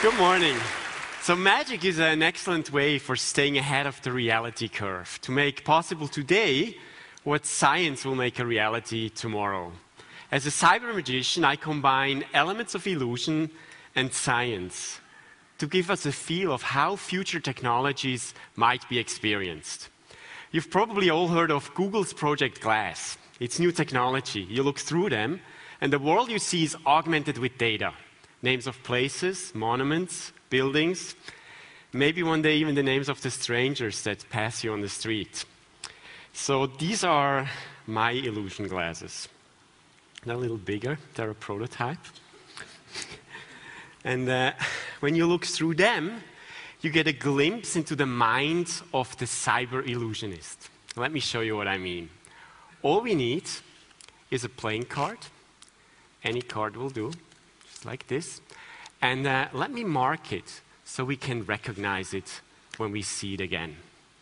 Good morning. So magic is an excellent way for staying ahead of the reality curve, to make possible today what science will make a reality tomorrow. As a cyber magician, I combine elements of illusion and science to give us a feel of how future technologies might be experienced. You've probably all heard of Google's Project Glass. It's new technology. You look through them, and the world you see is augmented with data. Names of places, monuments, buildings, maybe one day even the names of the strangers that pass you on the street. So these are my illusion glasses. They're a little bigger, they're a prototype. And when you look through them, you get a glimpse into the mind of the cyber illusionist. Let me show you what I mean. All we need is a playing card. Any card will do. Like this, and let me mark it so we can recognize it when we see it again.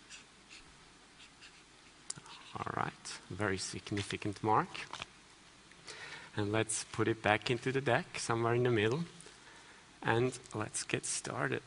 All right, very significant mark. And let's put it back into the deck, somewhere in the middle, and let's get started.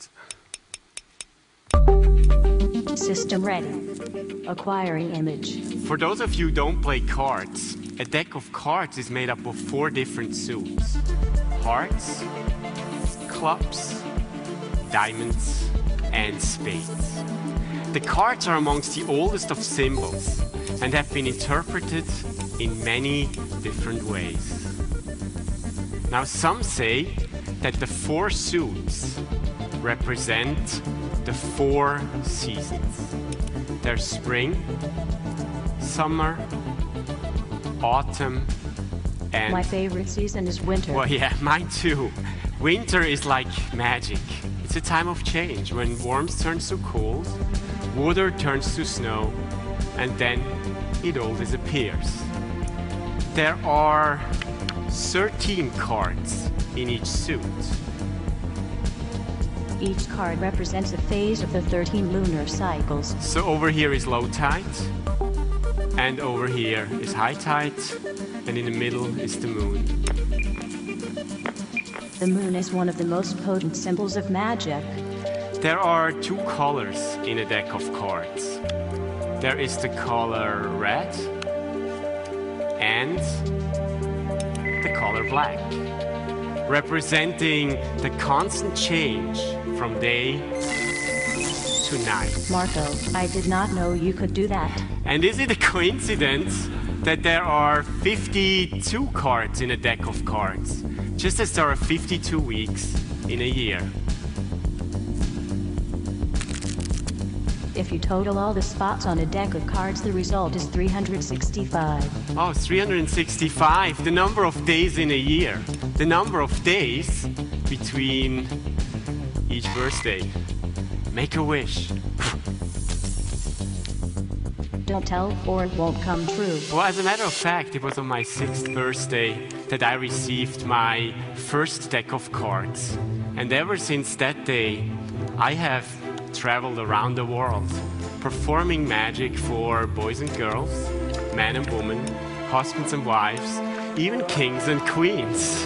System ready. Acquiring image. For those of you who don't play cards, a deck of cards is made up of 4 different suits. Hearts, clubs, diamonds, and spades. The cards are amongst the oldest of symbols and have been interpreted in many different ways. Now, some say that the 4 suits represent the 4 seasons. There's spring, summer, autumn, and my favorite season is winter. Well, yeah, mine too. Winter is like magic. It's a time of change when warmth turns to cold, water turns to snow, and then it all disappears. There are 13 cards in each suit. Each card represents a phase of the 13 lunar cycles. So over here is low tide, and over here is high tide, and in the middle is the moon. The moon is one of the most potent symbols of magic. There are 2 colors in a deck of cards. There is the color red and the color black, representing the constant change from day to night. Marco, I did not know you could do that. And is it a coincidence that there are 52 cards in a deck of cards, just as there are 52 weeks in a year? If you total all the spots on a deck of cards, the result is 365. Oh, 365, the number of days in a year. The number of days between each birthday. Make a wish. Don't tell or it won't come true. Well, as a matter of fact, it was on my 6th birthday that I received my first deck of cards. And ever since that day, I have traveled around the world, performing magic for boys and girls, men and women, husbands and wives, even kings and queens.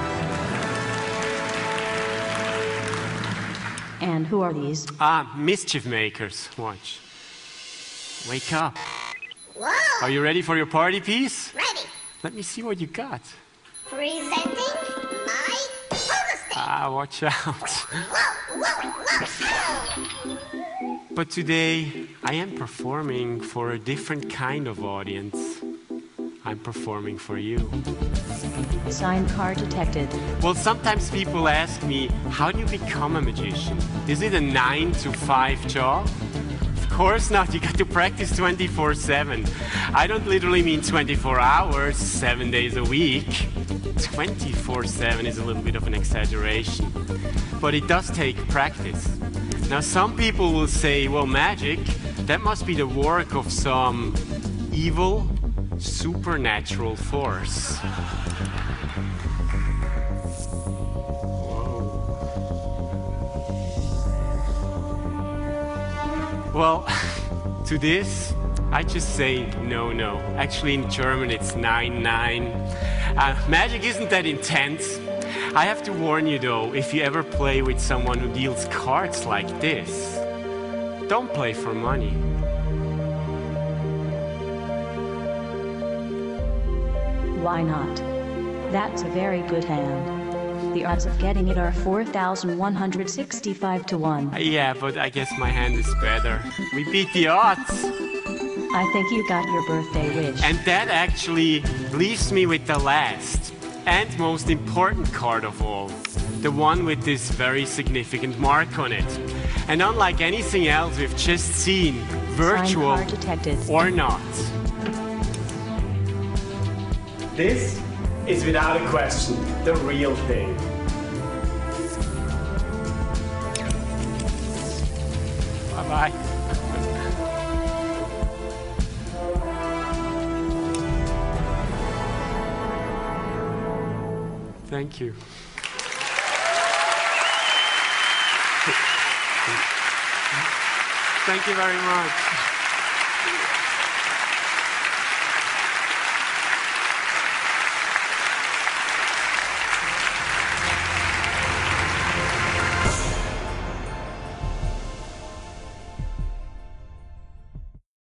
And who are these? Mischief makers. Watch. Wake up. Whoa! Are you ready for your party piece? Ready. Let me see what you got. Presenting my overstay. Watch out. Whoa, whoa, whoa. But today, I am performing for a different kind of audience. I'm performing for you. Signed card detected. Well, sometimes people ask me, how do you become a magician? Is it a 9 to 5 job? Of course not. You got to practice 24/7. I don't literally mean 24 hours, 7 days a week. 24/7 is a little bit of an exaggeration. But it does take practice. Now, some people will say, well, magic, that must be the work of some evil, supernatural force. Well, to this, I just say no, no. Actually, in German, it's 9, 9. Magic isn't that intense. I have to warn you though, if you ever play with someone who deals cards like this, don't play for money. Why not? That's a very good hand. The odds of getting it are 4,165 to 1. Yeah, but I guess my hand is better. We beat the odds. I think you got your birthday wish. And that actually leaves me with the last and most important card of all. The one with this very significant mark on it. And unlike anything else we've just seen, virtual Sign card detected. or not, this is without a question the real thing. Bye-bye. Thank you. Thank you very much.